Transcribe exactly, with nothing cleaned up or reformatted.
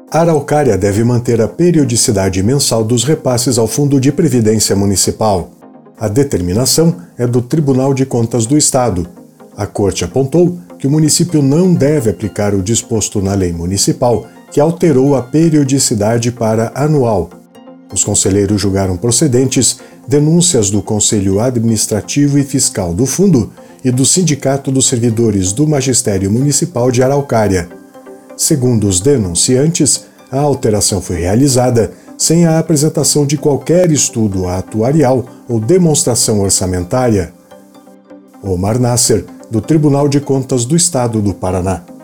A Araucária deve manter a periodicidade mensal dos repasses ao Fundo de Previdência Municipal. A determinação é do Tribunal de Contas do Estado. A Corte apontou que o município não deve aplicar o disposto na lei municipal, que alterou a periodicidade para anual. Os conselheiros julgaram procedentes denúncias do Conselho Administrativo e Fiscal do Fundo e do Sindicato dos Servidores do Magistério Municipal de Araucária. Segundo os denunciantes, a alteração foi realizada sem a apresentação de qualquer estudo atuarial ou demonstração orçamentária. Omar Nasser, do Tribunal de Contas do Estado do Paraná.